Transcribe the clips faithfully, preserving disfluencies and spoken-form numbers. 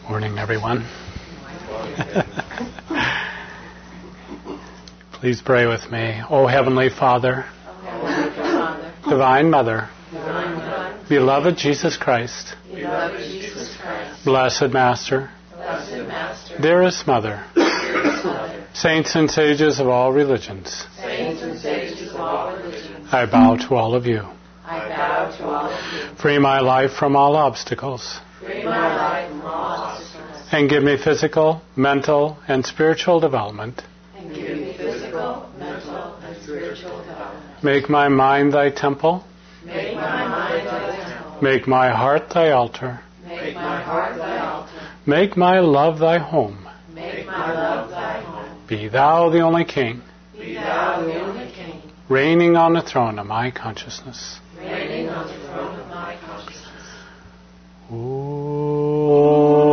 Morning, everyone. Please pray with me. O Heavenly Father, Divine Mother, Beloved Jesus Christ, Blessed Master, Dearest Mother, Saints and Sages of all religions, I bow to all of you. Free my life from all obstacles. And give me physical, mental, and spiritual development. And give me physical, mental, and spiritual development. Make my mind thy temple. Make my mind thy temple. Make my heart thy altar. Make my heart thy altar. Make my love thy home. Make my love thy home. Be thou the only King. Be thou the only King. Reigning on the throne of my consciousness. Reigning on the throne of my consciousness. Ooh.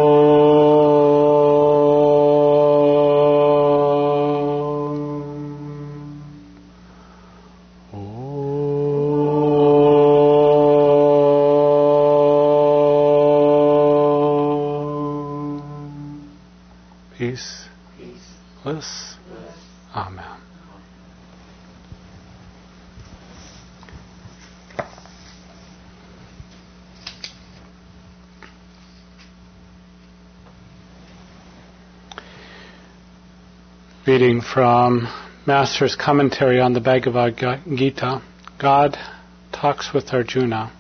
Peace. Peace. Bliss. Amen. Reading from Master's Commentary on the Bhagavad Gita, God talks with Arjuna.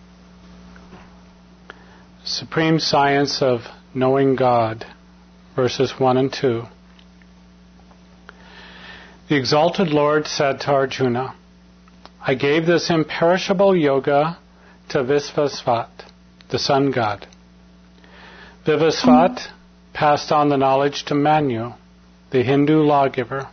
Supreme Science of Knowing God, verses one and two. The Exalted Lord said to Arjuna, I gave this imperishable yoga to Vivasvat, the sun god. Vivasvat passed on the knowledge to Manu, the Hindu lawgiver.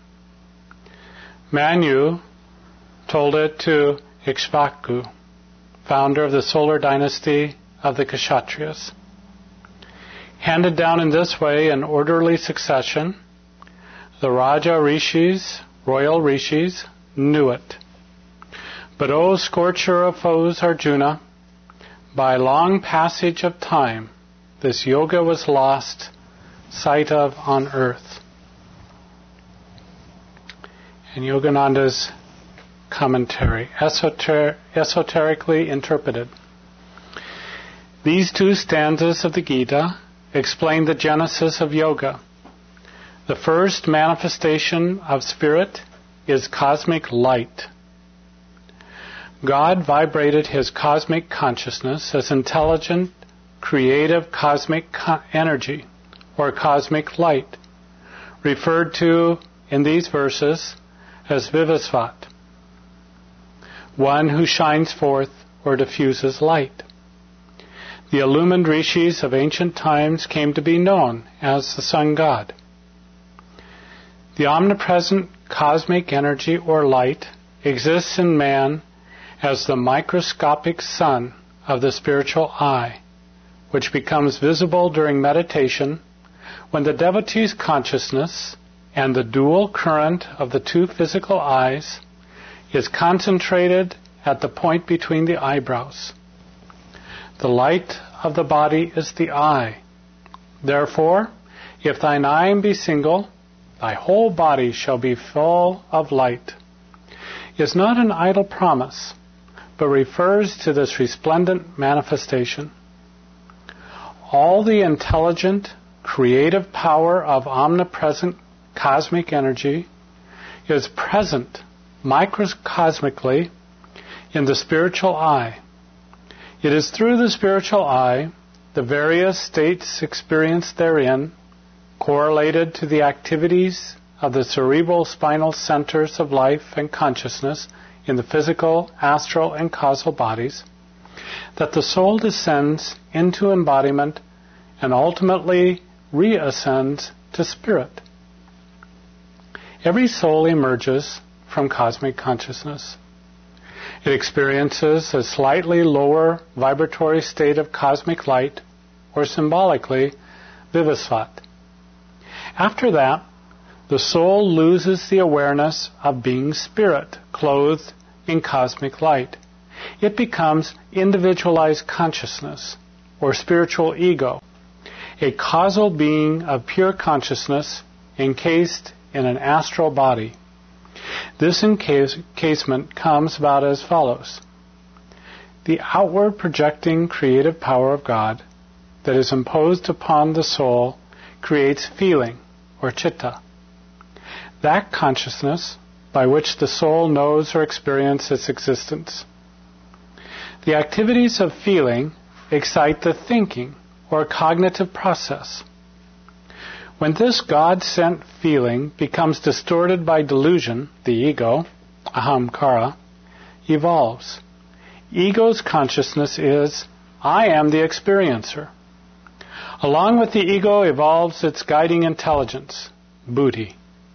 Manu told it to Ikshvaku, founder of the solar dynasty of the Kshatriyas. Handed down in this way in orderly succession, the Raja Rishis, royal Rishis, knew it. But O scorcher of foes Arjuna, by long passage of time, this yoga was lost sight of on earth. And Yogananda's commentary, esoter- esoterically interpreted. These two stanzas of the Gita explain the genesis of yoga. The first manifestation of spirit is cosmic light. God vibrated his cosmic consciousness as intelligent, creative cosmic co- energy, or cosmic light, referred to in these verses as Vivasvat, one who shines forth or diffuses light. The illumined rishis of ancient times came to be known as the sun god. The omnipresent cosmic energy or light exists in man as the microscopic sun of the spiritual eye, which becomes visible during meditation when the devotee's consciousness and the dual current of the two physical eyes is concentrated at the point between the eyebrows. The light of the body is the eye. Therefore, if thine eye be single, thy whole body shall be full of light, is not an idle promise, but refers to this resplendent manifestation. All the intelligent, creative power of omnipresent cosmic energy is present microcosmically in the spiritual eye. It is through the spiritual eye, the various states experienced therein, correlated to the activities of the cerebral spinal centers of life and consciousness in the physical, astral, and causal bodies, that the soul descends into embodiment and ultimately reascends to spirit. Every soul emerges from cosmic consciousness. It experiences a slightly lower vibratory state of cosmic light, or symbolically, Vivasvat. After that, the soul loses the awareness of being spirit, clothed in cosmic light. It becomes individualized consciousness, or spiritual ego, a causal being of pure consciousness encased in an astral body. This encasement comes about as follows. The outward projecting creative power of God that is imposed upon the soul creates feeling, or citta. That consciousness by which the soul knows or experiences its existence. The activities of feeling excite the thinking, or cognitive process. When this God-sent feeling becomes distorted by delusion, the ego, ahamkara, evolves. Ego's consciousness is, I am the experiencer. Along with the ego evolves its guiding intelligence, buddhi.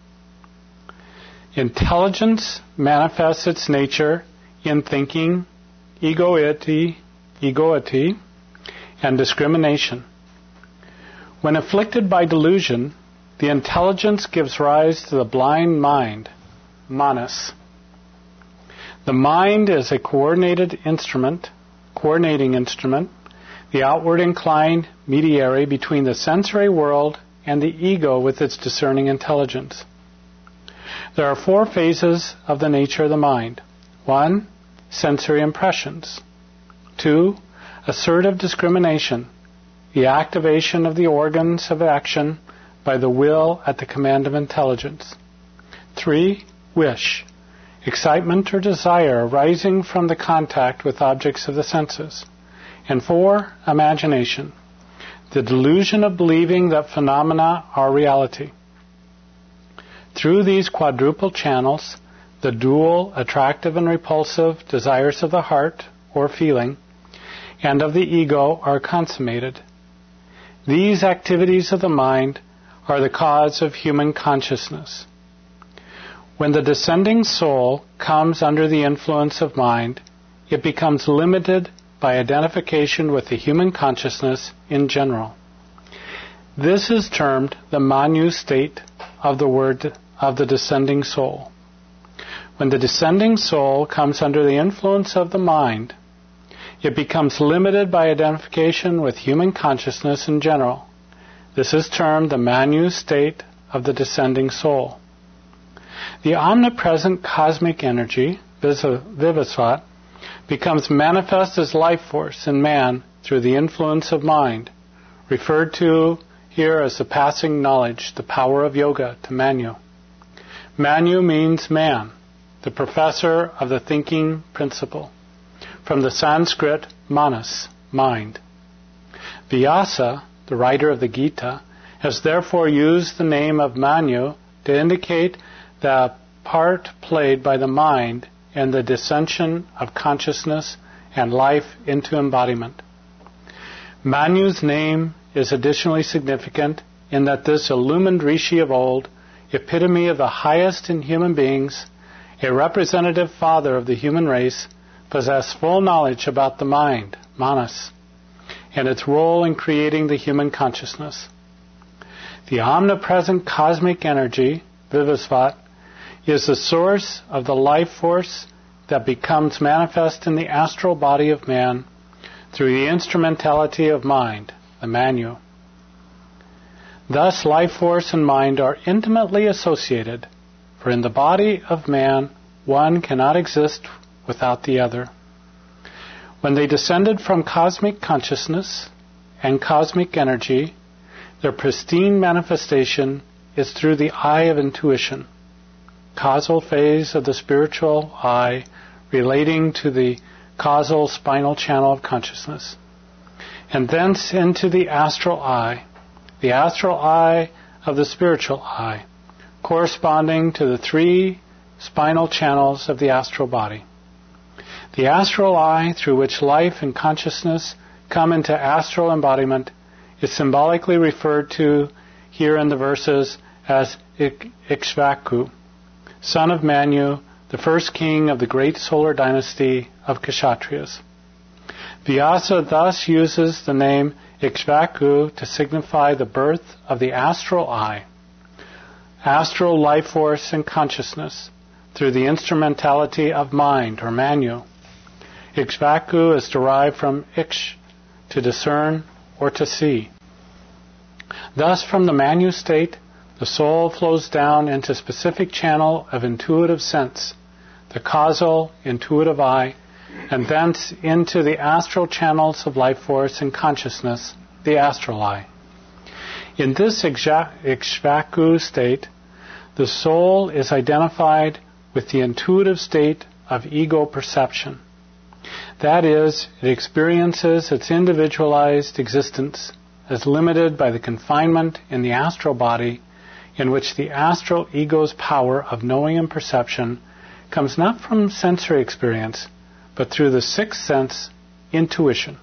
Intelligence manifests its nature in thinking, egoity, egoity, and discrimination. When afflicted by delusion, the intelligence gives rise to the blind mind, manas. The mind is a coordinated instrument, coordinating instrument, the outward inclined mediary between the sensory world and the ego with its discerning intelligence. There are four phases of the nature of the mind. One, sensory impressions. Two, assertive discrimination, the activation of the organs of action by the will at the command of intelligence. Three, wish, excitement or desire arising from the contact with objects of the senses. And four, imagination, the delusion of believing that phenomena are reality. Through these quadruple channels, the dual, attractive and repulsive desires of the heart, or feeling, and of the ego are consummated. These activities of the mind are the cause of human consciousness. When the descending soul comes under the influence of mind, it becomes limited by identification with the human consciousness in general. This is termed the manu state of the word of the descending soul. When the descending soul comes under the influence of the mind, it becomes limited by identification with human consciousness in general. This is termed the manu state of the descending soul. The omnipresent cosmic energy, Vivasvat, becomes manifest as life force in man through the influence of mind, referred to here as the passing knowledge, the power of yoga, to Manu. Manu means man, the professor of the thinking principle. From the Sanskrit, manas, mind. Vyasa, the writer of the Gita, has therefore used the name of Manu to indicate the part played by the mind in the descension of consciousness and life into embodiment. Manu's name is additionally significant in that this illumined rishi of old, epitome of the highest in human beings, a representative father of the human race, possess full knowledge about the mind, manas, and its role in creating the human consciousness. The omnipresent cosmic energy, Vivasvat, is the source of the life force that becomes manifest in the astral body of man through the instrumentality of mind, the Manu. Thus, life force and mind are intimately associated, for in the body of man, one cannot exist without the other. When they descended from cosmic consciousness and cosmic energy, their pristine manifestation is through the eye of intuition, causal phase of the spiritual eye relating to the causal spinal channel of consciousness, and thence into the astral eye, the astral eye of the spiritual eye, corresponding to the three spinal channels of the astral body. The astral eye through which life and consciousness come into astral embodiment is symbolically referred to here in the verses as Ikshvaku, son of Manu, the first king of the great solar dynasty of Kshatriyas. Vyasa thus uses the name Ikshvaku to signify the birth of the astral eye, astral life force and consciousness, through the instrumentality of mind, or Manu. Ikshvaku is derived from Iksh, to discern or to see. Thus, from the Manu state, the soul flows down into a specific channel of intuitive sense, the causal intuitive eye, and thence into the astral channels of life force and consciousness, the astral eye. In this Ikshvaku state, the soul is identified with the intuitive state of ego perception. That is, it experiences its individualized existence as limited by the confinement in the astral body, in which the astral ego's power of knowing and perception comes not from sensory experience, but through the sixth sense, intuition.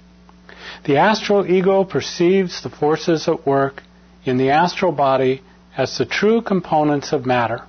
The astral ego perceives the forces at work in the astral body as the true components of matter.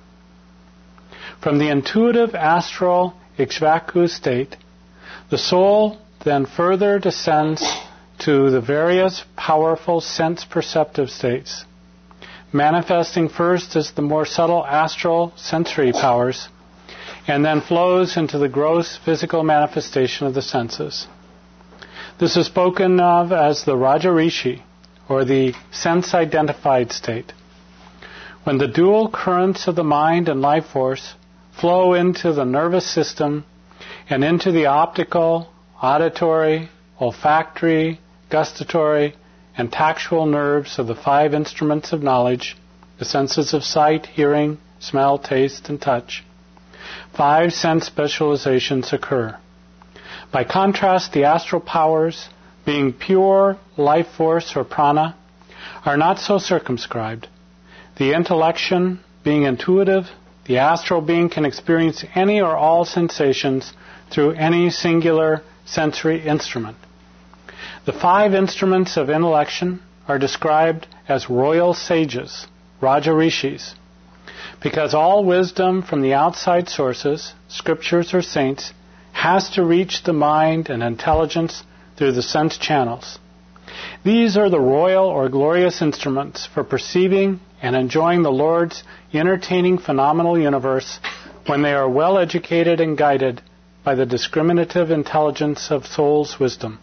From the intuitive astral Ikshvaku state, the soul then further descends to the various powerful sense-perceptive states, manifesting first as the more subtle astral sensory powers, and then flows into the gross physical manifestation of the senses. This is spoken of as the Raja Rishi, or the sense-identified state. When the dual currents of the mind and life force flow into the nervous system and into the optical, auditory, olfactory, gustatory, and tactual nerves of the five instruments of knowledge, the senses of sight, hearing, smell, taste, and touch, five sense specializations occur. By contrast, the astral powers, being pure life force or prana, are not so circumscribed. The intellection being intuitive, the astral being can experience any or all sensations through any singular sensory instrument. The five instruments of intellection are described as royal sages, Raja Rishis, because all wisdom from the outside sources, scriptures or saints, has to reach the mind and intelligence through the sense channels. These are the royal or glorious instruments for perceiving and enjoying the Lord's entertaining phenomenal universe when they are well educated and guided by the discriminative intelligence of soul's wisdom.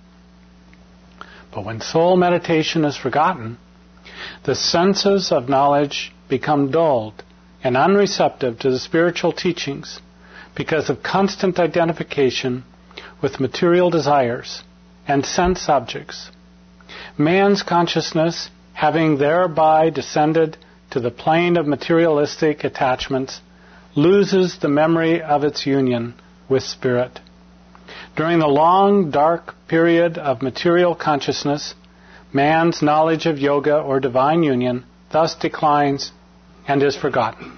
But when soul meditation is forgotten, the senses of knowledge become dulled and unreceptive to the spiritual teachings because of constant identification with material desires and sense objects. Man's consciousness, having thereby descended to the plane of materialistic attachments, loses the memory of its union with spirit. During the long, dark period of material consciousness, man's knowledge of yoga or divine union thus declines and is forgotten.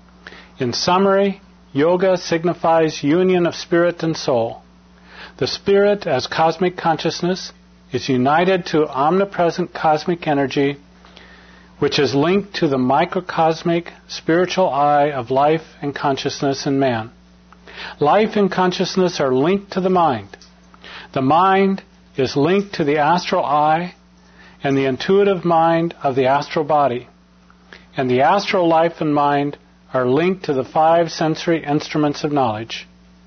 In summary, yoga signifies union of spirit and soul. The spirit, as cosmic consciousness, is united to omnipresent cosmic energy, which is linked to the microcosmic spiritual eye of life and consciousness in man. Life and consciousness are linked to the mind. The mind is linked to the astral eye and the intuitive mind of the astral body. And the astral life and mind are linked to the five sensory instruments of knowledge.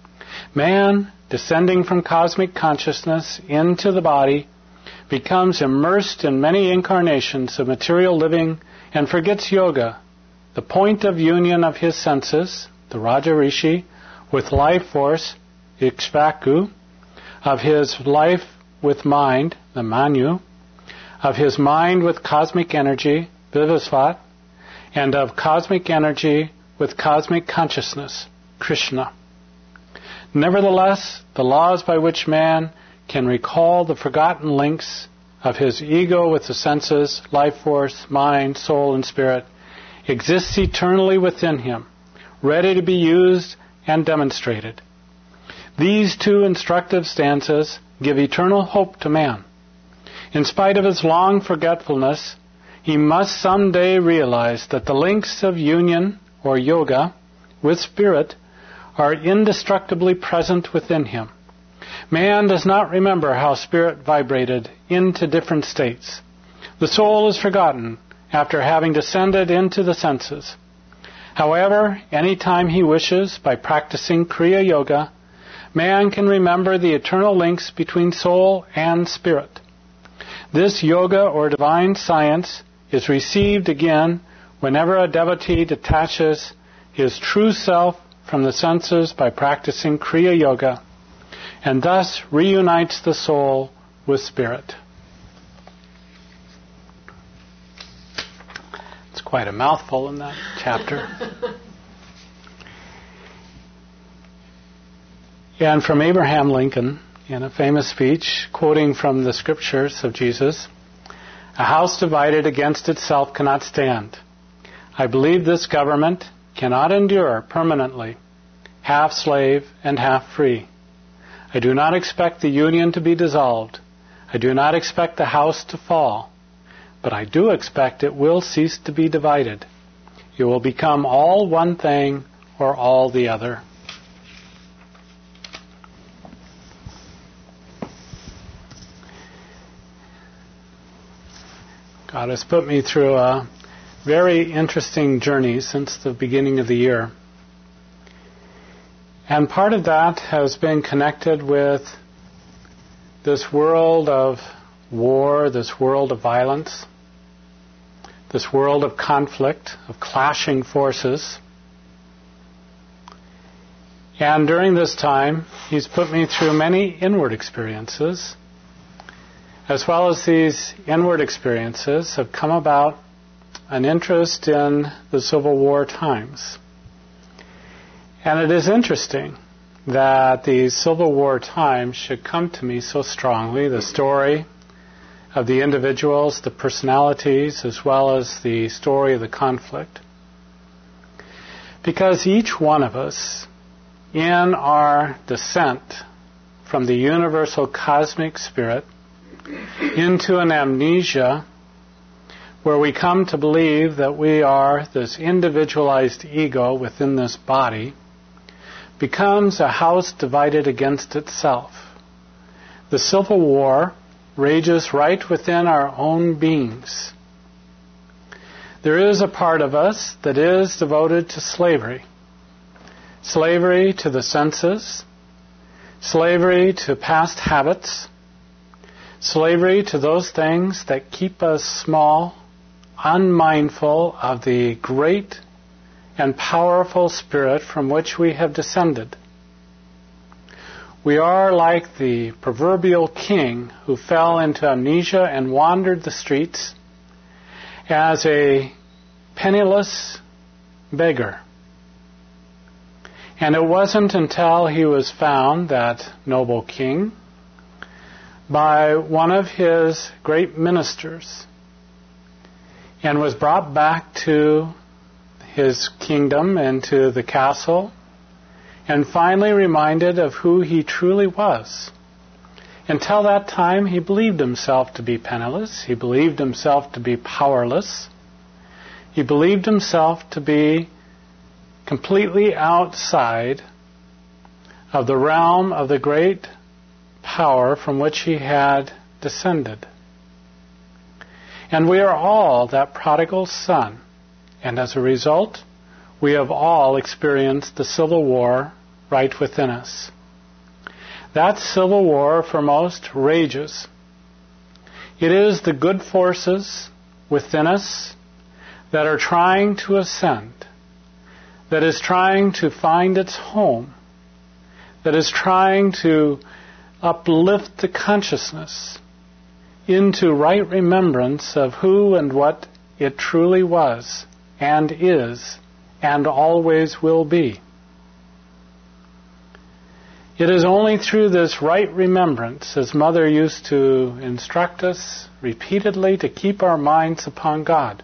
Man, descending from cosmic consciousness into the body, becomes immersed in many incarnations of material living and forgets yoga, the point of union of his senses, the Raja Rishi, with life force, Ikshvaku, of his life with mind, the Manu, of his mind with cosmic energy, Vivasvat, and of cosmic energy with cosmic consciousness, Krishna. Nevertheless, the laws by which man can recall the forgotten links of his ego with the senses, life force, mind, soul, and spirit exists eternally within him, ready to be used and demonstrated. These two instructive stanzas give eternal hope to man. In spite of his long forgetfulness, he must someday realize that the links of union, or yoga, with spirit are indestructibly present within him. Man does not remember how spirit vibrated into different states. The soul is forgotten after having descended into the senses. However, any time he wishes, by practicing Kriya Yoga, man can remember the eternal links between soul and spirit. This yoga or divine science is received again whenever a devotee detaches his true self from the senses by practicing Kriya Yoga, and thus reunites the soul with spirit. It's quite a mouthful in that chapter. And from Abraham Lincoln, in a famous speech, quoting from the scriptures of Jesus, "A house divided against itself cannot stand. I believe this government cannot endure permanently, half slave and half free. I do not expect the union to be dissolved. I do not expect the house to fall. But I do expect it will cease to be divided. You will become all one thing or all the other." God has put me through a very interesting journey since the beginning of the year. And part of that has been connected with this world of war, this world of violence, this world of conflict, of clashing forces. And during this time, He's put me through many inward experiences. As well as these inward experiences have come about an interest in the Civil War times. And it is interesting that these Civil War times should come to me so strongly, the story of the individuals, the personalities, as well as the story of the conflict. Because each one of us, in our descent from the universal cosmic spirit into an amnesia where we come to believe that we are this individualized ego within this body, becomes a house divided against itself. The Civil War rages right within our own beings. There is a part of us that is devoted to slavery. Slavery to the senses, slavery to past habits, slavery to those things that keep us small, unmindful of the great and powerful spirit from which we have descended. We are like the proverbial king who fell into amnesia and wandered the streets as a penniless beggar. And it wasn't until he was found, that noble king, by one of his great ministers, and was brought back to his kingdom and to the castle, and finally reminded of who he truly was. Until that time, he believed himself to be penniless. He believed himself to be powerless. He believed himself to be completely outside of the realm of the great power from which he had descended. And we are all that prodigal son. And as a result, we have all experienced the Civil War right within us. That Civil War for most rages. It is the good forces within us that are trying to ascend, that is trying to find its home, that is trying to uplift the consciousness into right remembrance of who and what it truly was and is and always will be. It is only through this right remembrance, as Mother used to instruct us repeatedly, to keep our minds upon God.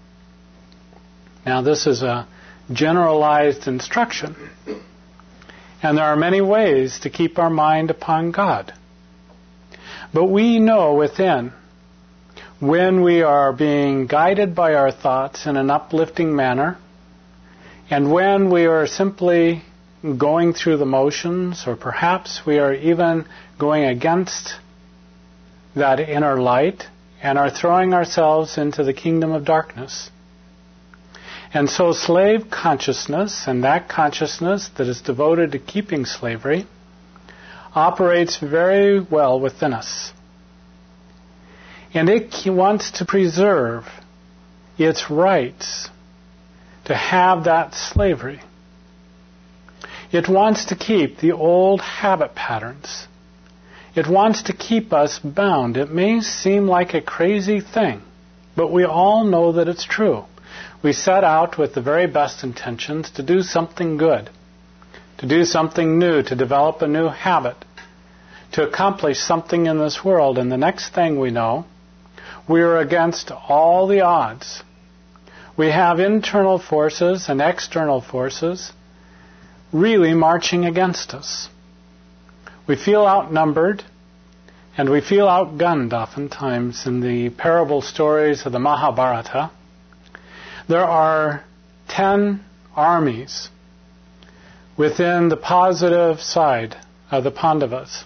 Now, this is a generalized instruction, and there are many ways to keep our mind upon God. But we know within, when we are being guided by our thoughts in an uplifting manner, and when we are simply going through the motions, or perhaps we are even going against that inner light and are throwing ourselves into the kingdom of darkness. And so slave consciousness, and that consciousness that is devoted to keeping slavery, operates very well within us. And it wants to preserve its rights to have that slavery. It wants to keep the old habit patterns. It wants to keep us bound. It may seem like a crazy thing, but we all know that it's true. We set out with the very best intentions to do something good, to do something new, to develop a new habit, to accomplish something in this world. And the next thing we know, we are against all the odds. We have internal forces and external forces really marching against us. We feel outnumbered, and we feel outgunned oftentimes. In the parable stories of the Mahabharata, there are ten armies within the positive side of the Pandavas.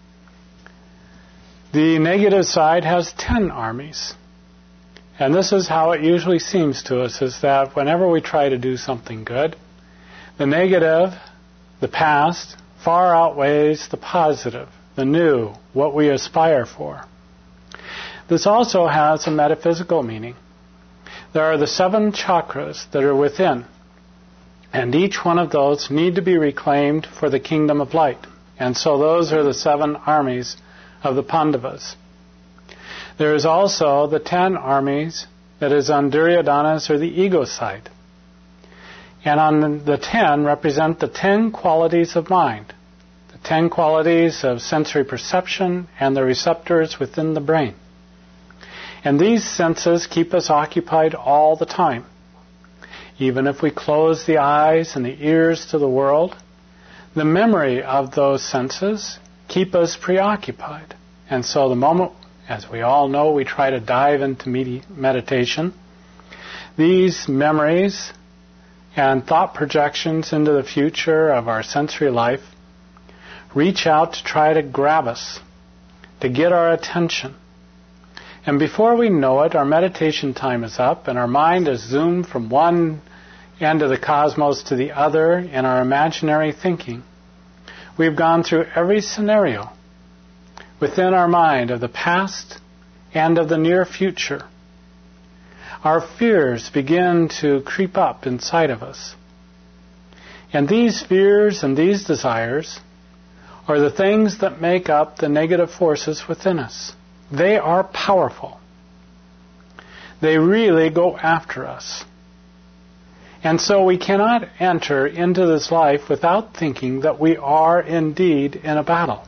The negative side has ten armies. And this is how it usually seems to us, is that whenever we try to do something good, the negative, the past, far outweighs the positive, the new, what we aspire for. This also has a metaphysical meaning. There are the seven chakras that are within, and each one of those need to be reclaimed for the kingdom of light. And so those are the seven armies of the Pandavas. There is also the ten armies that is on Duryodhana's, or the ego side. And on the ten represent the ten qualities of mind, the ten qualities of sensory perception and the receptors within the brain. And these senses keep us occupied all the time. Even if we close the eyes and the ears to the world, the memory of those senses keep us preoccupied. And so the moment, as we all know, we try to dive into med- meditation, these memories and thought projections into the future of our sensory life reach out to try to grab us, to get our attention. And before we know it, our meditation time is up and our mind is zoomed from one end of the cosmos to the other in our imaginary thinking. We've gone through every scenario within our mind of the past and of the near future. Our fears begin to creep up inside of us. And these fears and these desires are the things that make up the negative forces within us. They are powerful. They really go after us. And so we cannot enter into this life without thinking that we are indeed in a battle.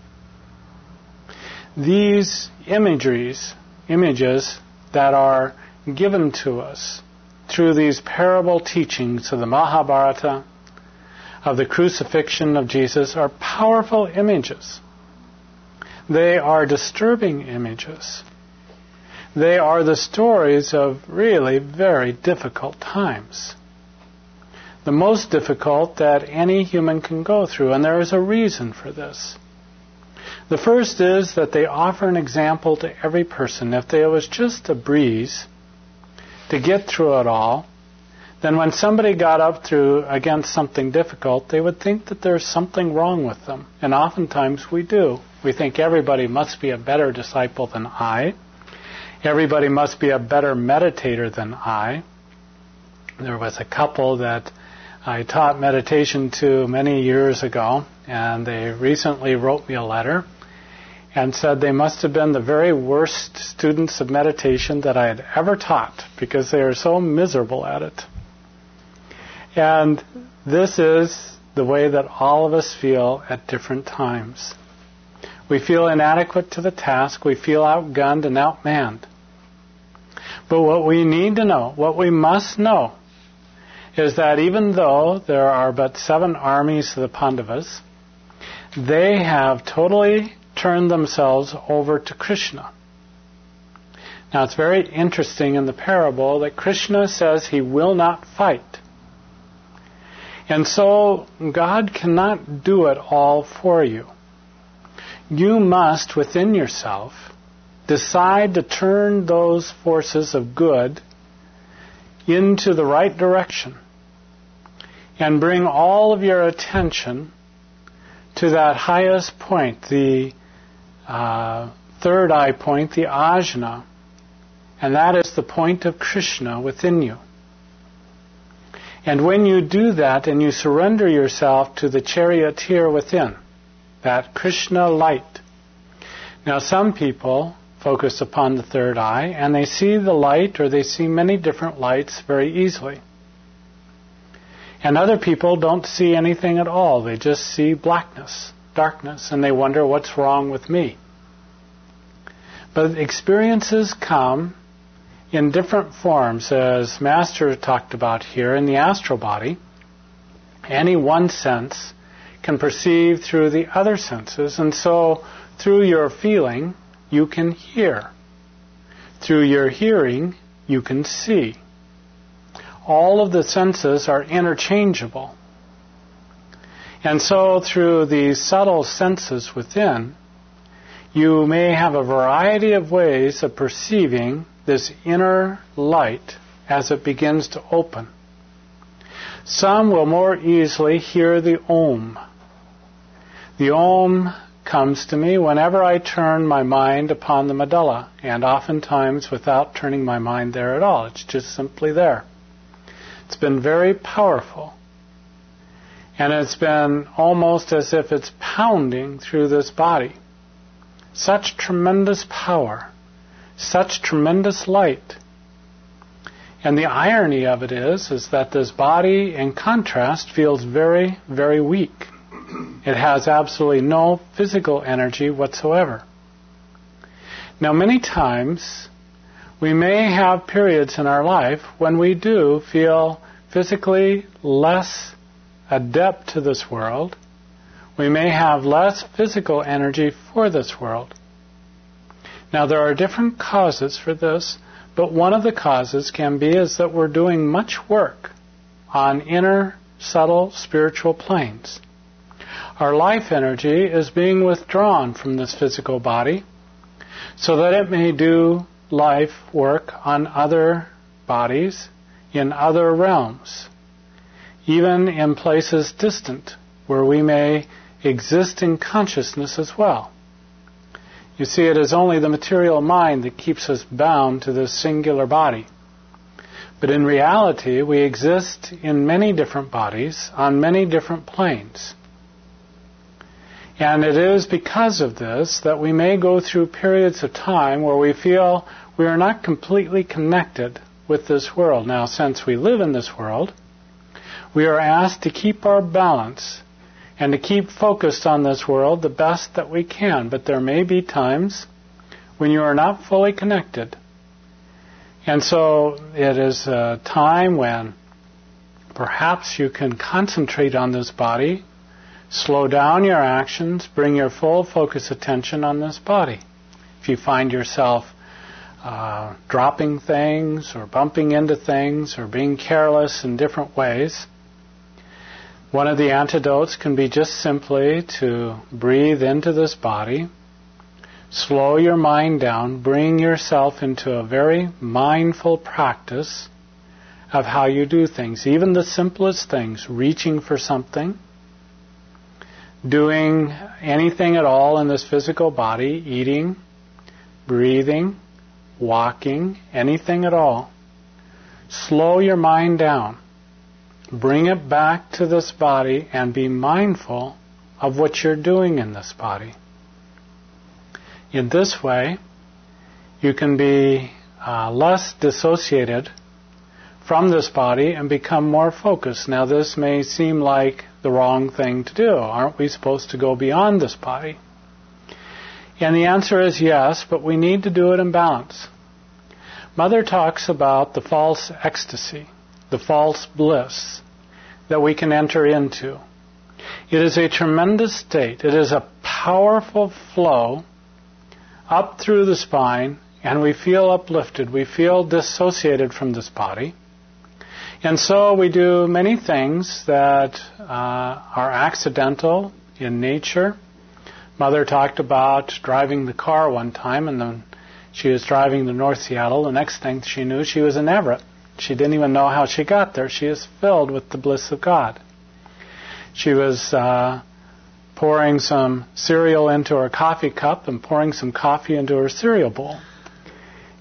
These imageries, images that are given to us through these parable teachings of the Mahabharata, of the crucifixion of Jesus, are powerful images. They are disturbing images. They are the stories of really very difficult times. The most difficult that any human can go through, and there is a reason for this. The first is that they offer an example to every person. If there was just a breeze to get through it all, then when somebody got up through against something difficult, they would think that there's something wrong with them. And oftentimes we do. We think everybody must be a better disciple than I. Everybody must be a better meditator than I. There was a couple that I taught meditation to many years ago, and they recently wrote me a letter and said they must have been the very worst students of meditation that I had ever taught, because they are so miserable at it. And this is the way that all of us feel at different times. We feel inadequate to the task. We feel outgunned and outmanned. But what we need to know, what we must know, is that even though there are but seven armies of the Pandavas, they have totally turned themselves over to Krishna. Now it's very interesting in the parable that Krishna says he will not fight. And so God cannot do it all for you. You must, within yourself, decide to turn those forces of good into the right direction and bring all of your attention to that highest point, the uh, third eye point, the ajna, And that is the point of Krishna within you. And when you do that and you surrender yourself to the charioteer within, that Krishna light. Now some people focus upon the third eye and they see the light, or they see many different lights very easily. And other people don't see anything at all. They just see blackness, darkness, and they wonder what's wrong with me. But experiences come in different forms, as Master talked about here. In the astral body, any one sense can perceive through the other senses, and so through your feeling, you can hear. Through your hearing, you can see. All of the senses are interchangeable. And so through these subtle senses within, you may have a variety of ways of perceiving this inner light as it begins to open. Some will more easily hear the Om. The Om comes to me whenever I turn my mind upon the medulla, and oftentimes without turning my mind there at all. It's just simply there. It's been very powerful. And it's been almost as if it's pounding through this body. Such tremendous power, such tremendous light. And the irony of it is, is that this body, in contrast, feels very, very weak. It has absolutely no physical energy whatsoever. Now, many times, we may have periods in our life when we do feel physically less adept to this world. We may have less physical energy for this world. Now, there are different causes for this, but one of the causes can be is that we're doing much work on inner, subtle, spiritual planes. Our life energy is being withdrawn from this physical body so that it may do life work on other bodies in other realms, even in places distant where we may exist in consciousness as well. You see, it is only the material mind that keeps us bound to this singular body. But in reality, we exist in many different bodies on many different planes. And it is because of this that we may go through periods of time where we feel we are not completely connected with this world. Now, since we live in this world, we are asked to keep our balance and to keep focused on this world the best that we can. But there may be times when you are not fully connected. And so it is a time when perhaps you can concentrate on this body, slow down your actions, bring your full focus attention on this body. If you find yourself uh, dropping things or bumping into things or being careless in different ways, one of the antidotes can be just simply to breathe into this body, slow your mind down, bring yourself into a very mindful practice of how you do things. Even the simplest things, reaching for something, doing anything at all in this physical body, eating, breathing, walking, anything at all. Slow your mind down. Bring it back to this body and be mindful of what you're doing in this body. In this way, you can be uh, less dissociated from this body and become more focused. Now, this may seem like the wrong thing to do. Aren't we supposed to go beyond this body? And the answer is yes, but we need to do it in balance. Mother talks about the false ecstasy, the false bliss that we can enter into. It is a tremendous state. It is a powerful flow up through the spine, and we feel uplifted. We feel dissociated from this body. And so we do many things that uh, are accidental in nature. Mother talked about driving the car one time, and then she was driving to North Seattle. The next thing she knew, she was in Everett. She didn't even know how she got there. She is filled with the bliss of God. She was uh, pouring some cereal into her coffee cup and pouring some coffee into her cereal bowl.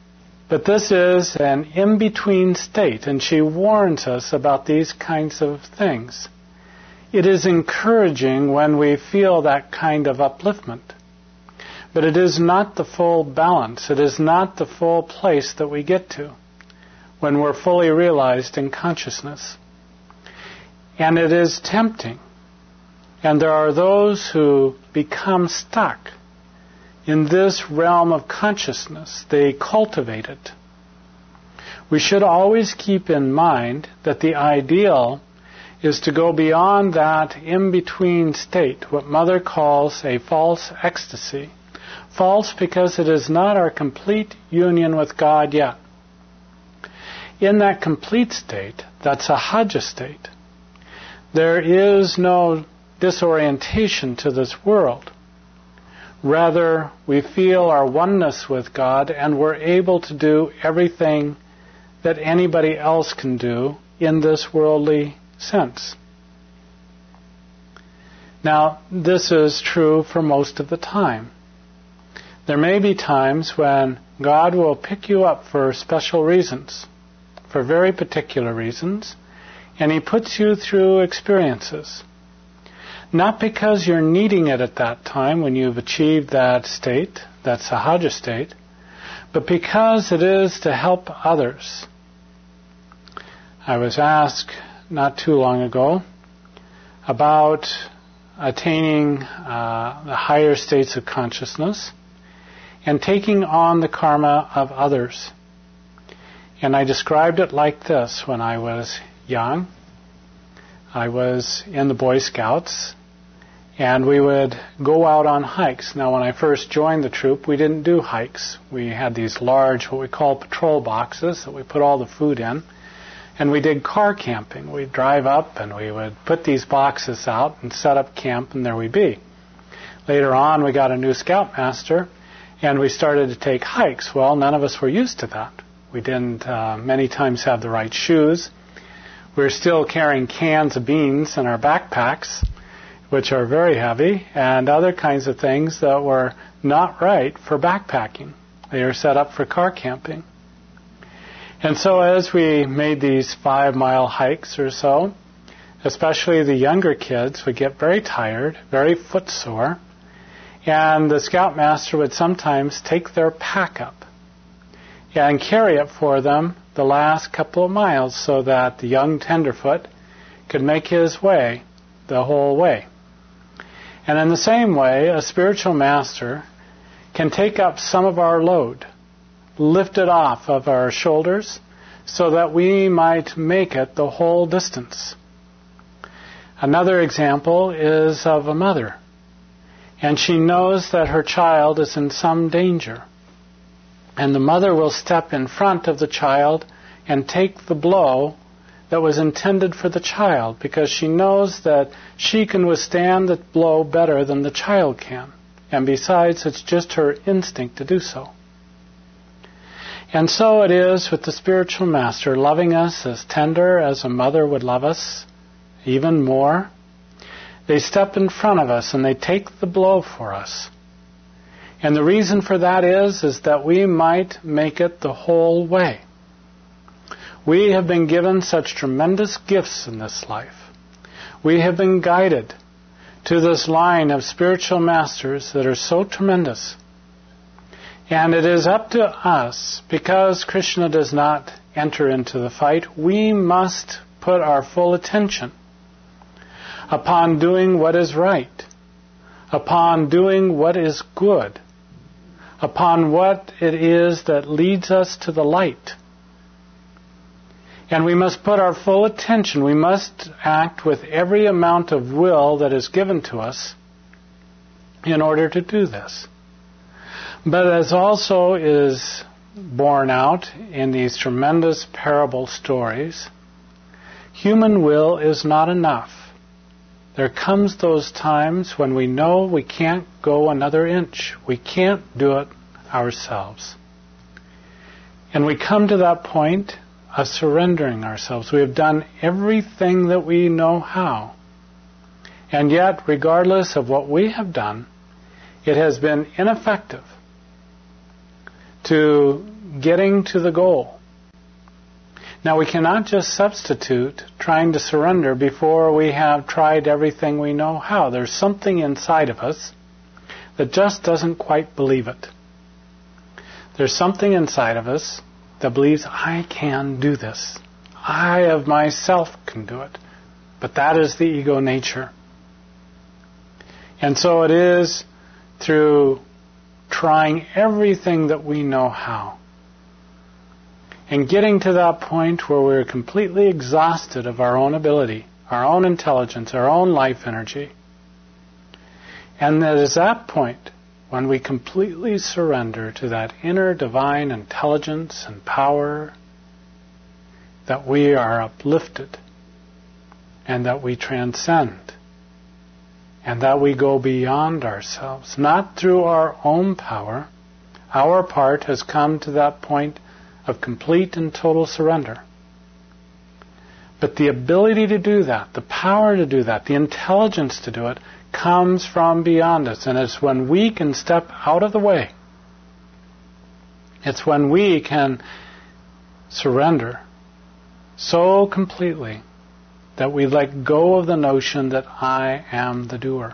But this is an in-between state, and she warns us about these kinds of things. It is encouraging when we feel that kind of upliftment. But it is not the full balance. It is not the full place that we get to when we're fully realized in consciousness. And it is tempting. And there are those who become stuck in this realm of consciousness. They cultivate it. We should always keep in mind that the ideal is to go beyond that in-between state, what Mother calls a false ecstasy. False because it is not our complete union with God yet. In that complete state, that sahaja state, there is no disorientation to this world. Rather, we feel our oneness with God, and we're able to do everything that anybody else can do in this worldly sense. Now, this is true for most of the time. There may be times when God will pick you up for special reasons, for very particular reasons, and He puts you through experiences. Not because you're needing it at that time when you've achieved that state, that sahaja state, but because it is to help others. I was asked not too long ago about attaining uh, the higher states of consciousness and taking on the karma of others. And I described it like this. When I was young, I was in the Boy Scouts, and we would go out on hikes. Now, when I first joined the troop, we didn't do hikes. We had these large, what we call patrol boxes that we put all the food in, and we did car camping. We'd drive up, and we would put these boxes out and set up camp, and there we'd be. Later on, we got a new scoutmaster, and we started to take hikes. Well, none of us were used to that. We didn't uh, many times have the right shoes. We were still carrying cans of beans in our backpacks, which are very heavy, and other kinds of things that were not right for backpacking. They are set up for car camping. And so as we made these five-mile hikes or so, especially the younger kids would get very tired, very footsore, and the scoutmaster would sometimes take their pack up and carry it for them the last couple of miles so that the young tenderfoot could make his way the whole way. And in the same way, a spiritual master can take up some of our load, lift it off of our shoulders so that we might make it the whole distance. Another example is of a mother, and she knows that her child is in some danger. And the mother will step in front of the child and take the blow that was intended for the child, because she knows that she can withstand the blow better than the child can. And besides, it's just her instinct to do so. And so it is with the spiritual master, loving us as tender as a mother would love us, even more. They step in front of us and they take the blow for us. And the reason for that is, is that we might make it the whole way. We have been given such tremendous gifts in this life. We have been guided to this line of spiritual masters that are so tremendous. And it is up to us, because Krishna does not enter into the fight, we must put our full attention upon doing what is right, upon doing what is good, upon what it is that leads us to the light. And we must put our full attention, we must act with every amount of will that is given to us in order to do this. But as also is borne out in these tremendous parable stories, human will is not enough. There comes those times when we know we can't go another inch. We can't do it ourselves. And we come to that point of surrendering ourselves. We have done everything that we know how. And yet, regardless of what we have done, it has been ineffective to getting to the goal. Now, we cannot just substitute trying to surrender before we have tried everything we know how. There's something inside of us that just doesn't quite believe it. There's something inside of us that believes, I can do this. I of myself can do it. But that is the ego nature. And so it is through trying everything that we know how and getting to that point where we're completely exhausted of our own ability, our own intelligence, our own life energy. And it is that point when we completely surrender to that inner divine intelligence and power that we are uplifted and that we transcend and that we go beyond ourselves, not through our own power. Our part has come to that point of complete and total surrender. But the ability to do that, the power to do that, the intelligence to do it, comes from beyond us. And it's when we can step out of the way. It's when we can surrender so completely that we let go of the notion that I am the doer.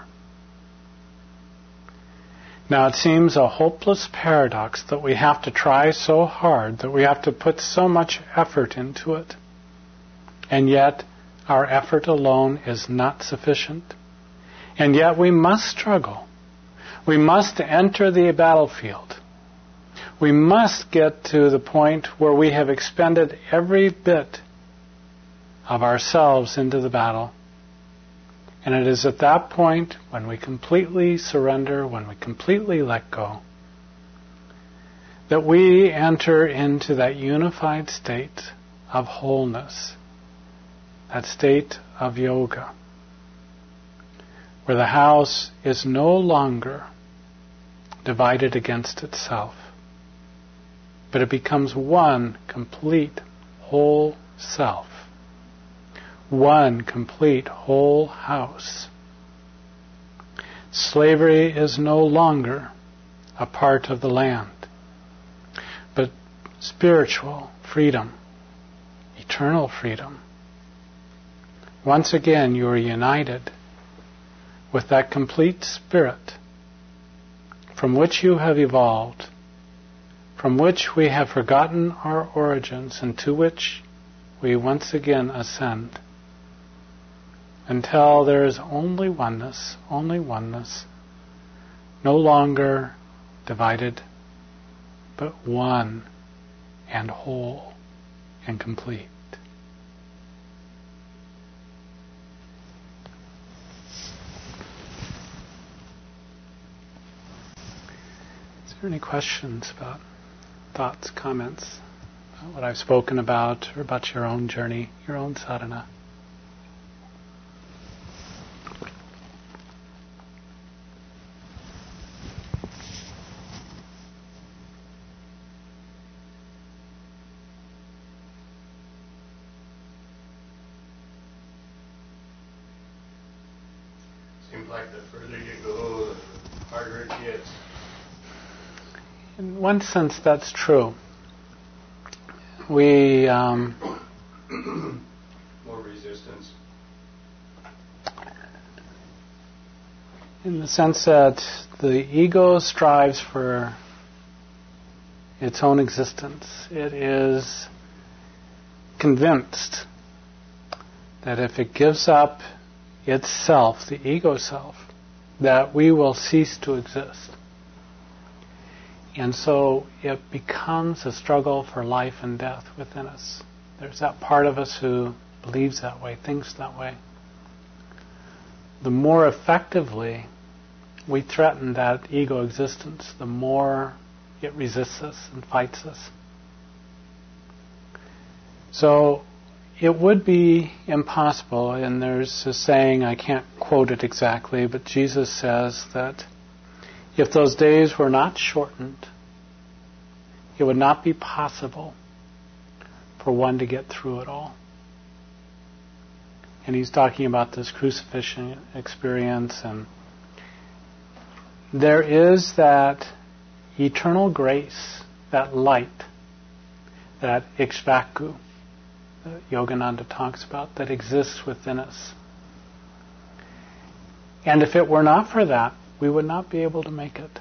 Now, it seems a hopeless paradox that we have to try so hard, that we have to put so much effort into it. And yet, our effort alone is not sufficient. And yet, we must struggle. We must enter the battlefield. We must get to the point where we have expended every bit of ourselves into the battle. And it is at that point, when we completely surrender, when we completely let go, that we enter into that unified state of wholeness, that state of yoga, where the house is no longer divided against itself, but it becomes one complete whole self. One complete whole house. Slavery is no longer a part of the land, but spiritual freedom, eternal freedom. Once again, you are united with that complete spirit from which you have evolved, from which we have forgotten our origins, and to which we once again ascend. Until there is only oneness, only oneness, no longer divided, but one and whole and complete. Is there any questions about thoughts, comments, about what I've spoken about, or about your own journey, your own sadhana? Seems like the further you go, the harder it gets. In one sense, that's true. We um, more resistance. In the sense that the ego strives for its own existence. It is convinced that if it gives up itself, the ego self, that we will cease to exist. And so it becomes a struggle for life and death within us. There's that part of us who believes that way, thinks that way. The more effectively we threaten that ego existence, the more it resists us and fights us. So it would be impossible, and there's a saying, I can't quote it exactly, but Jesus says that if those days were not shortened, it would not be possible for one to get through it all. And he's talking about this crucifixion experience, and there is that eternal grace, that light that Ikshvaku, that Yogananda talks about, that exists within us. And if it were not for that, we would not be able to make it.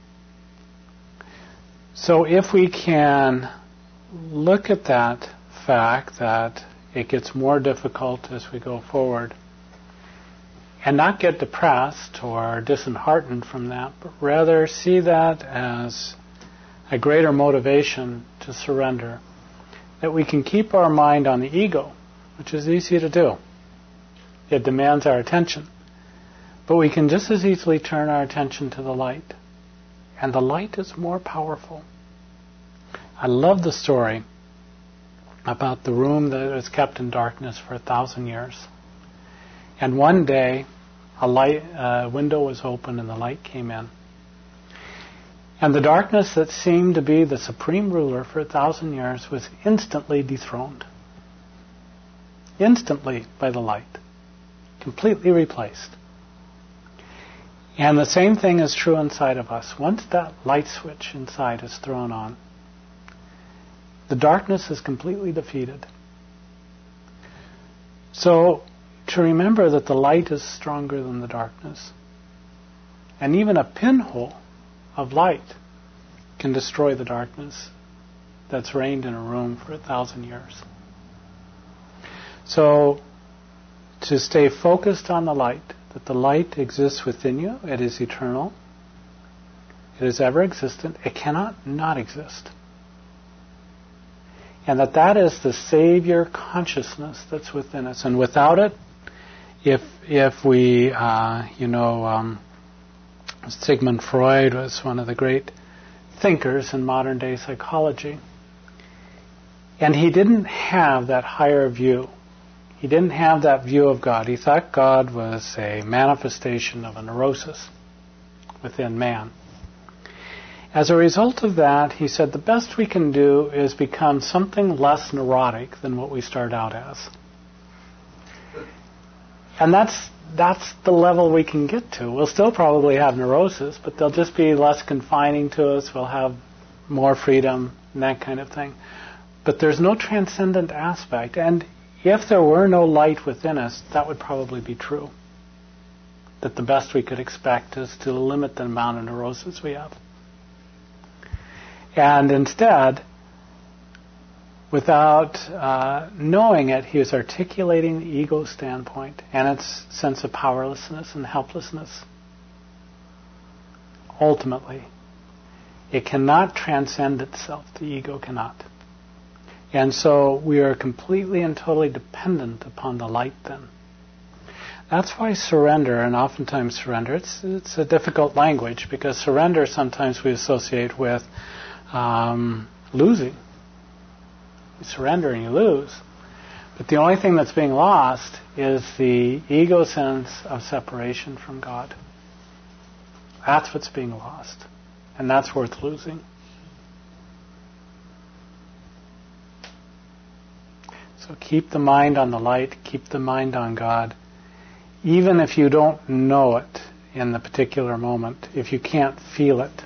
So if we can look at that fact that it gets more difficult as we go forward, and not get depressed or disheartened from that, but rather see that as a greater motivation to surrender, that we can keep our mind on the ego, which is easy to do. It demands our attention. But we can just as easily turn our attention to the light. And the light is more powerful. I love the story about the room that was kept in darkness for a thousand years. And one day, a light uh, window was open and the light came in. And the darkness that seemed to be the supreme ruler for a thousand years was instantly dethroned. Instantly by the light. Completely replaced. And the same thing is true inside of us. Once that light switch inside is thrown on, the darkness is completely defeated. So, to remember that the light is stronger than the darkness. And even a pinhole of light can destroy the darkness that's reigned in a room for a thousand years. So, to stay focused on the light, that the light exists within you, it is eternal, it is ever existent, it cannot not exist. And that that is the Savior consciousness that's within us. And without it, if if we, uh, you know, um, Sigmund Freud was one of the great thinkers in modern day psychology. And he didn't have that higher view. He didn't have that view of God. He thought God was a manifestation of a neurosis within man. As a result of that, he said the best we can do is become something less neurotic than what we start out as. And that's that's the level we can get to. We'll still probably have neurosis, but they'll just be less confining to us. We'll have more freedom and that kind of thing. But there's no transcendent aspect. And if there were no light within us, that would probably be true. That the best we could expect is to limit the amount of neurosis we have. And instead, without uh, knowing it, he was articulating the ego standpoint and its sense of powerlessness and helplessness. Ultimately, it cannot transcend itself. The ego cannot. And so we are completely and totally dependent upon the light then. That's why surrender, and oftentimes surrender, it's, it's a difficult language, because surrender sometimes we associate with um, losing. You surrender and you lose. But the only thing that's being lost is the ego sense of separation from God. That's what's being lost. And that's worth losing. So keep the mind on the light, keep the mind on God. Even if you don't know it in the particular moment, if you can't feel it,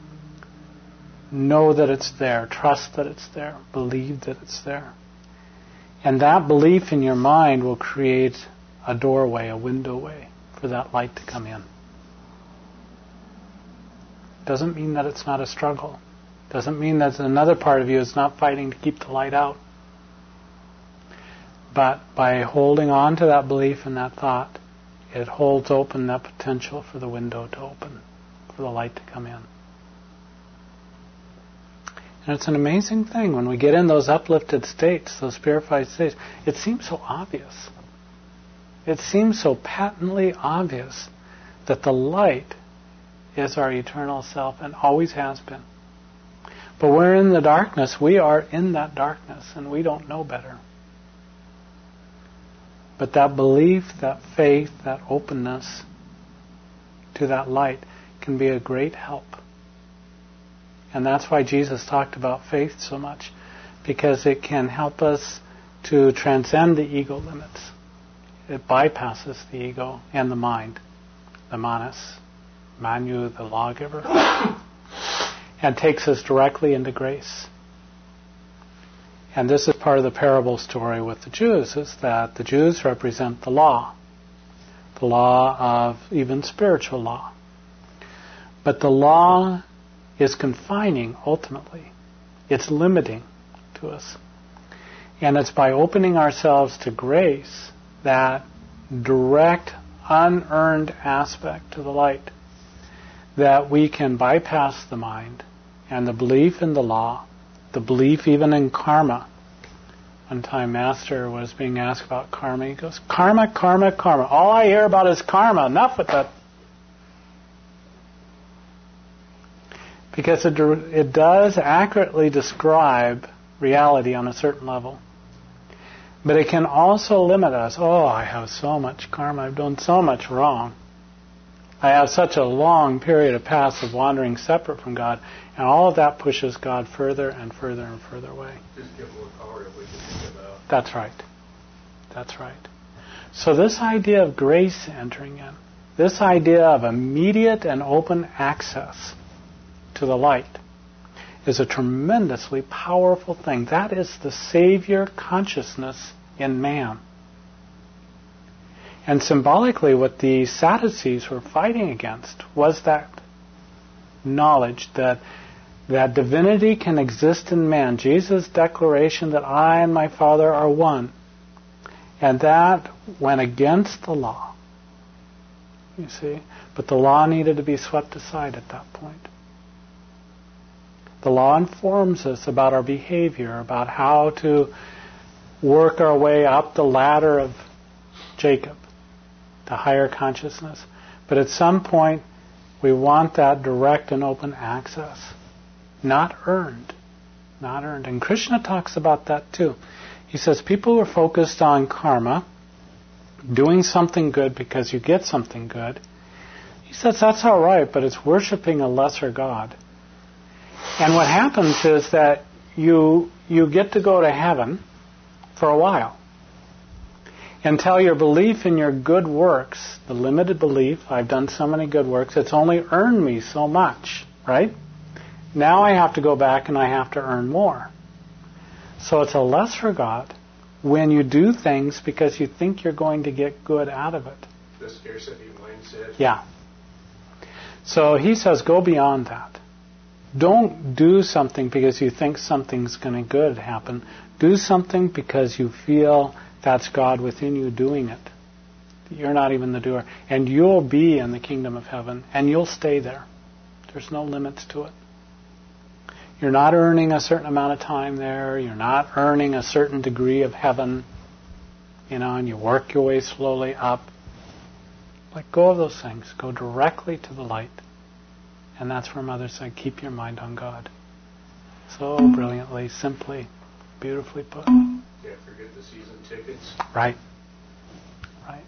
know that it's there, trust that it's there, believe that it's there. And that belief in your mind will create a doorway, a window way for that light to come in. Doesn't mean that it's not a struggle. Doesn't mean that another part of you is not fighting to keep the light out. But by holding on to that belief and that thought, it holds open that potential for the window to open, for the light to come in. And it's an amazing thing when we get in those uplifted states, those purified states. It seems so obvious. It seems so patently obvious that the light is our eternal self and always has been. But we're in the darkness. We are in that darkness and we don't know better. But that belief, that faith, that openness to that light can be a great help. And that's why Jesus talked about faith so much, because it can help us to transcend the ego limits. It bypasses the ego and the mind, the manas, Manu, the lawgiver, and takes us directly into grace. And this is part of the parable story with the Jews, is that the Jews represent the law, the law of even spiritual law. But the law is confining, ultimately. It's limiting to us. And it's by opening ourselves to grace, that direct, unearned aspect to the light, that we can bypass the mind and the belief in the law, the belief even in karma. One time Master was being asked about karma. He goes, karma, karma, karma. All I hear about is karma. Enough with that. Because it, it does accurately describe reality on a certain level. But it can also limit us. Oh, I have so much karma. I've done so much wrong. I have such a long period of passive wandering separate from God. And all of that pushes God further and further and further away. Just give more power that we can think about. That's right. That's right. So this idea of grace entering in, this idea of immediate and open access to the light, is a tremendously powerful thing. That is the Savior consciousness in man. And symbolically, what the Sadducees were fighting against was that knowledge that that divinity can exist in man. Jesus' declaration that I and my Father are one. And that went against the law. You see? But the law needed to be swept aside at that point. The law informs us about our behavior, about how to work our way up the ladder of Jacob, to higher consciousness. But at some point, we want that direct and open access. Not earned. Not earned. And Krishna talks about that too. He says people who are focused on karma, doing something good because you get something good, he says that's all right, but it's worshiping a lesser god. And what happens is that you you get to go to heaven for a while until your belief in your good works, the limited belief, I've done so many good works, it's only earned me so much, right? Now I have to go back and I have to earn more. So it's a lesser God when you do things because you think you're going to get good out of it. The scarcity mindset. Yeah. So he says go beyond that. Don't do something because you think something's going to good happen. Do something because you feel that's God within you doing it. You're not even the doer. And you'll be in the kingdom of heaven, and you'll stay there. There's no limits to it. You're not earning a certain amount of time there. You're not earning a certain degree of heaven. You know, and you work your way slowly up. Let go of those things. Go directly to the light. And that's where Mother said, keep your mind on God. So brilliantly, simply, beautifully put. Yeah, forget the season tickets. Right. Right.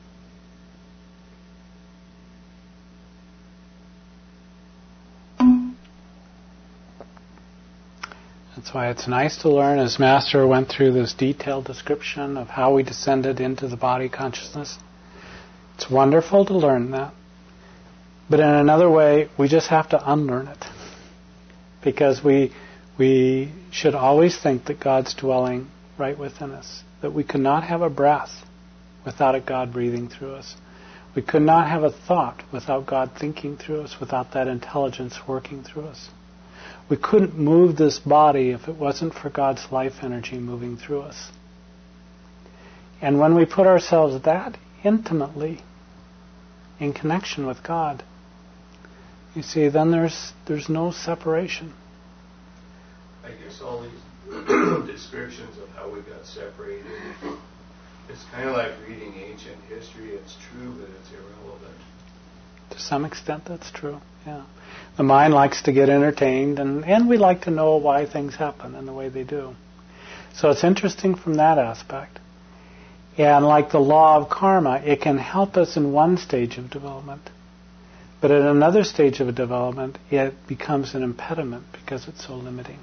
That's why it's nice to learn, as Master went through this detailed description of how we descended into the body consciousness. It's wonderful to learn that. But in another way, we just have to unlearn it. Because we we should always think that God's dwelling right within us. That we could not have a breath without a God breathing through us. We could not have a thought without God thinking through us, without that intelligence working through us. We couldn't move this body if it wasn't for God's life energy moving through us. And when we put ourselves that intimately in connection with God, you see, then there's there's no separation. I guess all these descriptions of how we got separated, it's kind of like reading ancient history. It's true, but it's irrelevant. To some extent, that's true, yeah. The mind likes to get entertained, and, and we like to know why things happen and the way they do. So it's interesting from that aspect. And like the law of karma, it can help us in one stage of development. But at another stage of development, it becomes an impediment because it's so limiting.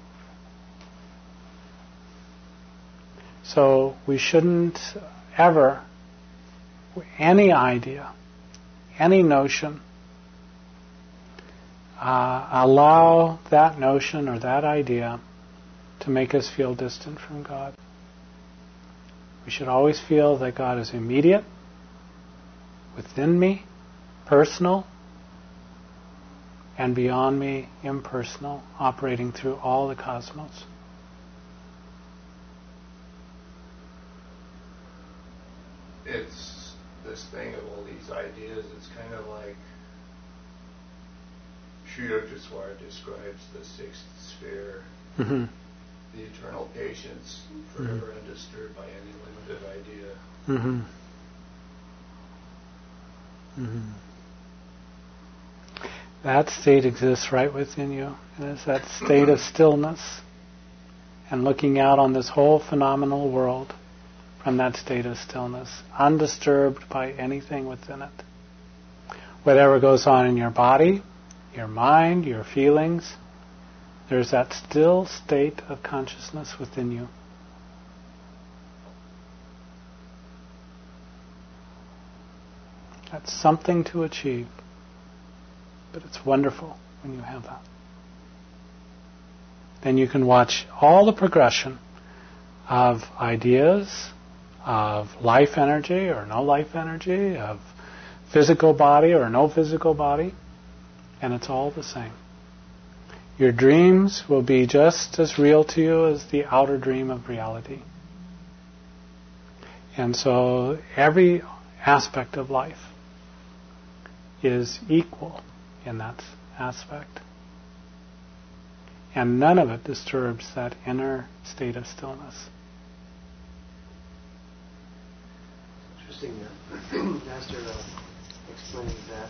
So we shouldn't ever, any idea, any notion, uh, allow that notion or that idea to make us feel distant from God. We should always feel that God is immediate, within me, personal, and beyond me, impersonal, operating through all the cosmos. It's this thing of all these ideas, it's kind of like Sri Yukteswar describes the sixth sphere, Mm-hmm. the eternal patience, forever mm-hmm. undisturbed by any limited idea. Mm-hmm. Mm-hmm. That state exists right within you. And it's that state of stillness and looking out on this whole phenomenal world from that state of stillness, undisturbed by anything within it. Whatever goes on in your body, your mind, your feelings, there's that still state of consciousness within you. That's something to achieve, but it's wonderful when you have that. Then you can watch all the progression of ideas, of life energy or no life energy, of physical body or no physical body, and it's all the same. Your dreams will be just as real to you as the outer dream of reality. And so every aspect of life is equal in that aspect. And none of it disturbs that inner state of stillness. Interesting, uh, Master uh, explained that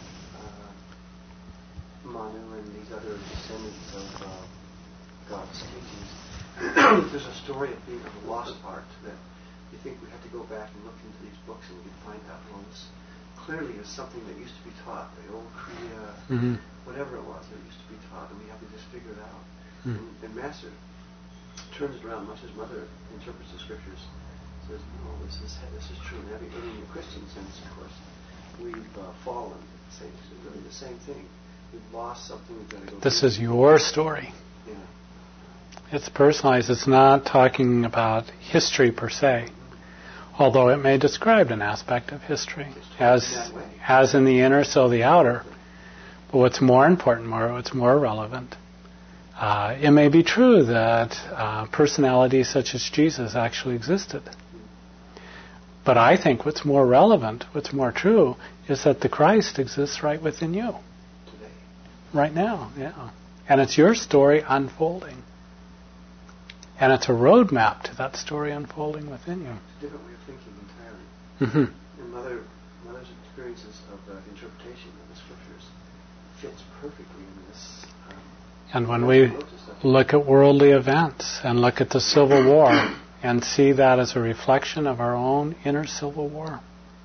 uh, Manu and these other descendants of uh, God's teachings, there's a story of being a lost art that you think we have to go back and look into these books and we can find out, well, this clearly is something that used to be taught, the old Kriya, mm-hmm. whatever it was that used to be taught, and we have to just figure it out. Mm-hmm. And, and Master turns it around, much as Mother interprets the scriptures, says, no, this is this is true. And having in the Christian sense, of course, we've uh, fallen. It's really the same thing. We've lost something. We've got to go. This is your story. Yeah. It's personalized. It's not talking about history per se, although it may describe an aspect of history, as as in the inner, so the outer. But what's more important, more what's more relevant, uh, it may be true that uh, personalities such as Jesus actually existed. But I think what's more relevant, what's more true, is that the Christ exists right within you. Today. Right now, yeah. And it's your story unfolding. And it's a roadmap to that story unfolding within you. It's a different way of thinking entirely. Mm-hmm. And Mother, Mother's experiences of the interpretation of the scriptures fits perfectly in this. Um, and when we look at worldly events and look at the Civil War and see that as a reflection of our own inner Civil War.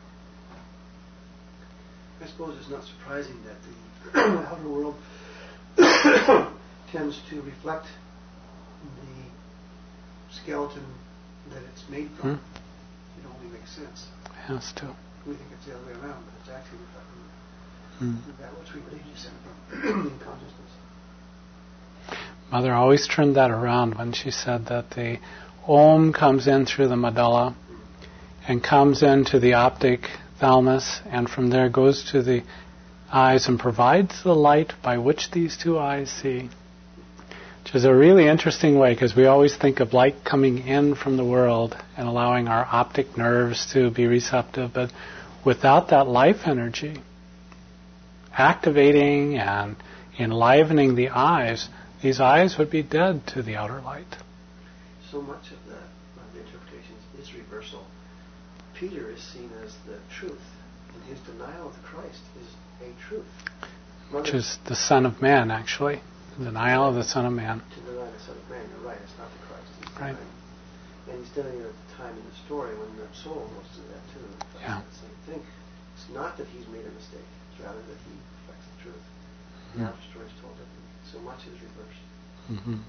I suppose it's not surprising that the outer world tends to reflect the skeleton that it's made from. Hmm? It only makes sense. It has to. We think it's the other way around, but it's actually reflecting hmm. that which we believe descend from in consciousness. Mother always turned that around when she said that the Om comes in through the medulla and comes into the optic thalamus, and from there goes to the eyes and provides the light by which these two eyes see. Which is a really interesting way, because we always think of light coming in from the world and allowing our optic nerves to be receptive, but without that life energy activating and enlivening the eyes, these eyes would be dead to the outer light. So much of the, of the interpretations is reversal. Peter is seen as the truth, and his denial of the Christ is a truth. Mother, which is the Son of Man, actually. The denial of the Son of Man. To deny the Son of Man, you're right, it's not the Christ. He's right. And he's denying it at the time in the story when the soul goes through that too. It's yeah. the same thing. It's not that he's made a mistake, it's rather that he reflects the truth. Mm-hmm. Now the story is told differently. So much is reversed. Mm-hmm.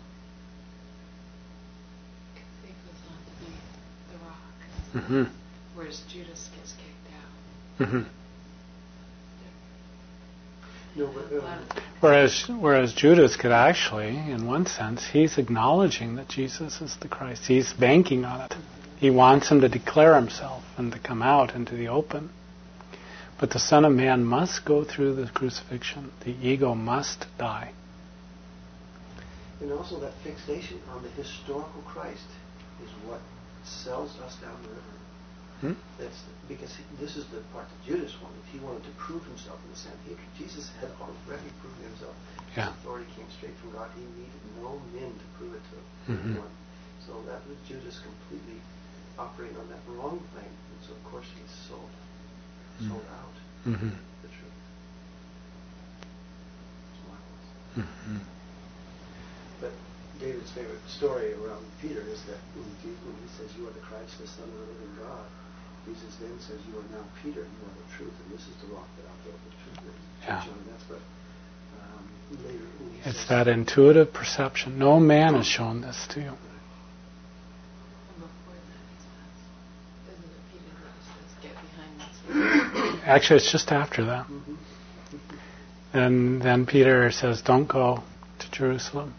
He goes on to be the rock, Mm-hmm. whereas Judas gets kicked out. Mm-hmm. No, but, uh, Whereas, whereas Judas could actually, in one sense, he's acknowledging that Jesus is the Christ. He's banking on it. He wants him to declare himself and to come out into the open. But the Son of Man must go through the crucifixion. The ego must die. And also that fixation on the historical Christ is what sells us down the river. Hmm? That's because he, this is the part that Judas wanted. He wanted to prove himself in the Sanhedrin. Jesus had already proven himself. Yeah. His authority came straight from God. He needed no men to prove it to Mm-hmm. anyone. So that was Judas completely operating on that wrong thing. And so of course he's sold, Mm-hmm. sold out Mm-hmm. the truth. It's marvelous. Mm-hmm. But David's favorite story around Peter is that when, Jesus, when he says, "You are the Christ, the Son of the living God," Jesus then says, "You are now Peter, you are the truth, and this is the rock that I'll build the truth." Yeah. And that's what um, later when he It's says, that intuitive perception. No man has shown this to you. And before that, he says, isn't it Peter that says, "Get behind me"? Actually, it's just after that. Mhm. And then Peter says, "Don't go to Jerusalem."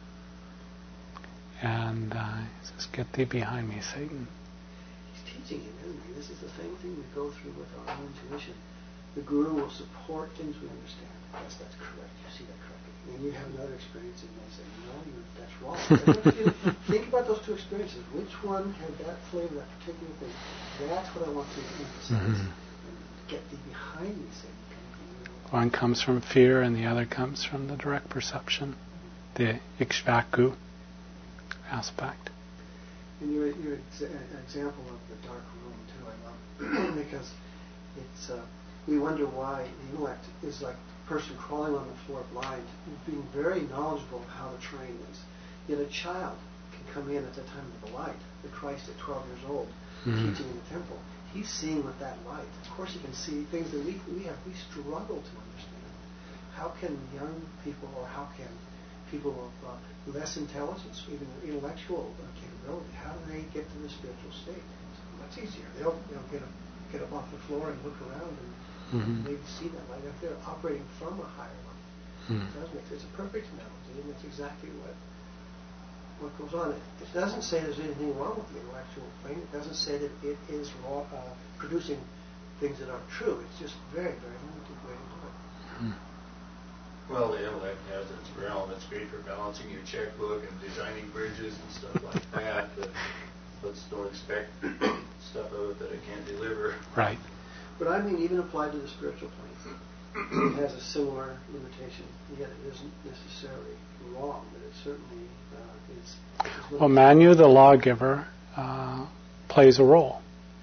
And uh, he says, "Get thee behind me, Satan." He's teaching him, isn't he? This is the same thing we go through with our own intuition. The guru will support things we understand. Yes, that's correct. You see that correctly. And then you have another experience and they say, "No, you, that's wrong." You think about those two experiences. Which one had that flavor, that particular thing? That's what I want to emphasize. Mm-hmm. And get thee behind me, Satan. One comes from fear and the other comes from the direct perception, the ikshvaku aspect. And your, your exa- example of the dark room, too, I love, because it's, uh, we wonder why the intellect is like a person crawling on the floor blind, being very knowledgeable of how the terrain is. Yet a child can come in at the time of the light, the Christ at twelve years old, Mm-hmm. teaching in the temple. He's seeing with that light. Of course he can see things that we, we have, we struggle to understand. How can young people, or how can people of uh, less intelligence, even intellectual uh, capability, how do they get to the spiritual state? It's much easier. They'll, they'll get, up, get up off the floor and look around and Mm-hmm. maybe see that light if they're operating from a higher light. Mm-hmm. It does make, it's a perfect analogy, and it's exactly what what goes on. It, it doesn't say there's anything wrong with the intellectual plane. It doesn't say that it is raw, uh, producing things that are true. It's just very, very limited way to do it. Mm-hmm. Well, the intellect has its realm. It's great for balancing your checkbook and designing bridges and stuff like that. But let's don't expect stuff out of it that it can't deliver. Right. But I mean, even applied to the spiritual plane, it has a similar limitation. Yet it isn't necessarily wrong, but it certainly uh, is. is Well, Manu, the lawgiver, uh, plays a role,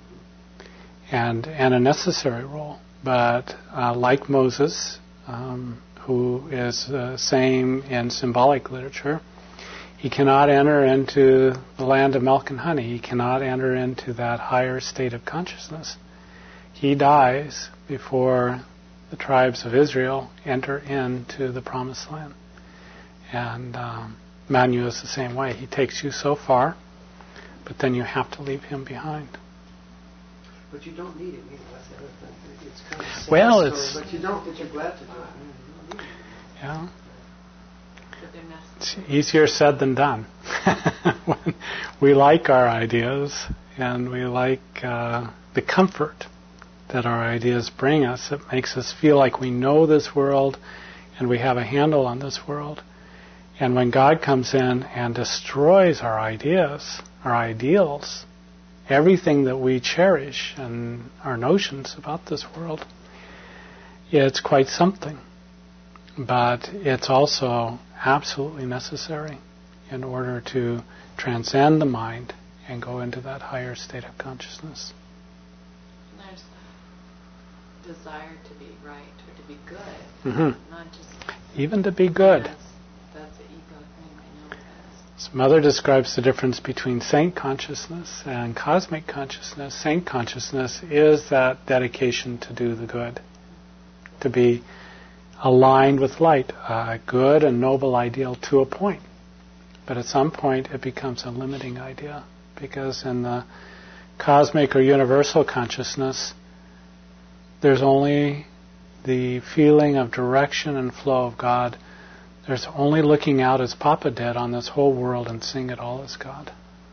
and and a necessary role. But uh, like Moses, um, who is the same in symbolic literature, he cannot enter into the land of milk and honey. He cannot enter into that higher state of consciousness. He dies before the tribes of Israel enter into the promised land. And um, Manu is the same way. He takes you so far, but then you have to leave him behind. But you don't need it either. That's the other thing. It's kind of a sad Well, story, it's- but you don't. But you're glad to do it. You don't need it. Yeah. But they're It's necessary. easier said than done. When we like our ideas and we like uh, the comfort that our ideas bring us. It makes us feel like we know this world and we have a handle on this world. And when God comes in and destroys our ideas, our ideals, everything that we cherish and our notions about this world, it's quite something. But it's also absolutely necessary in order to transcend the mind and go into that higher state of consciousness. There's the desire to be right or to be good, Mm-hmm. not just Even to be good. That's, that's an ego thing. I know it is. So Mother describes the difference between saint consciousness and cosmic consciousness. Saint consciousness is that dedication to do the good, to be aligned with light, a good and noble ideal to a point. But at some point it becomes a limiting idea, because in the cosmic or universal consciousness, there's only the feeling of direction and flow of God, there's only looking out as Papa did on this whole world and seeing it all as God.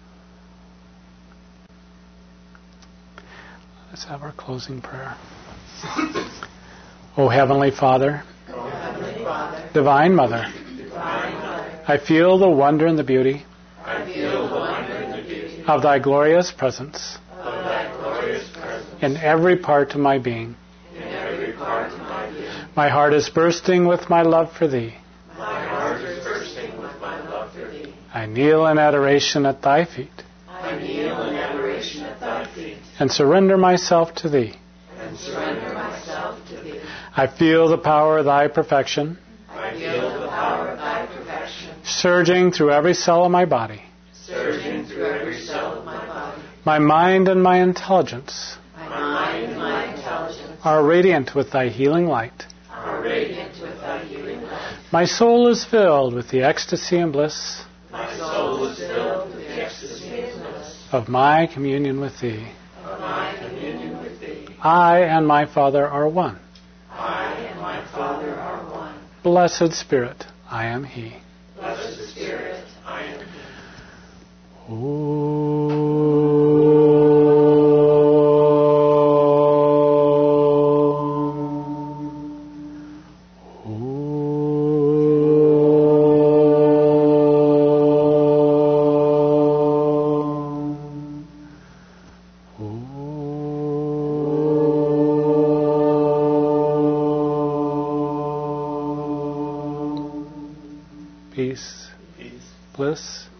Let's have our closing prayer. O Heavenly Father, O Heavenly Father, Divine Mother, Divine Mother, I feel the wonder and the beauty I feel the wonder and the beauty of Thy glorious presence of Thy glorious presence in every part of my being. in every part of my being. My heart is bursting with my love for Thee. My heart is bursting with my love for Thee. I kneel in adoration at Thy feet I kneel in adoration at Thy feet and surrender myself to Thee. and surrender myself to Thee. I feel the power of Thy perfection I feel the power of Thy perfection surging through every cell of my body. surging through every cell of my body. My mind and my intelligence My mind and my intelligence are radiant with Thy healing light. are radiant with Thy healing light. My soul is filled with the ecstasy and bliss My soul is filled with the ecstasy and bliss of my communion with Thee. of my communion with Thee. I and my Father are one. I and my Father are one. Blessed Spirit, I am He. Blessed Spirit, I am He. Peace, Peace. bliss,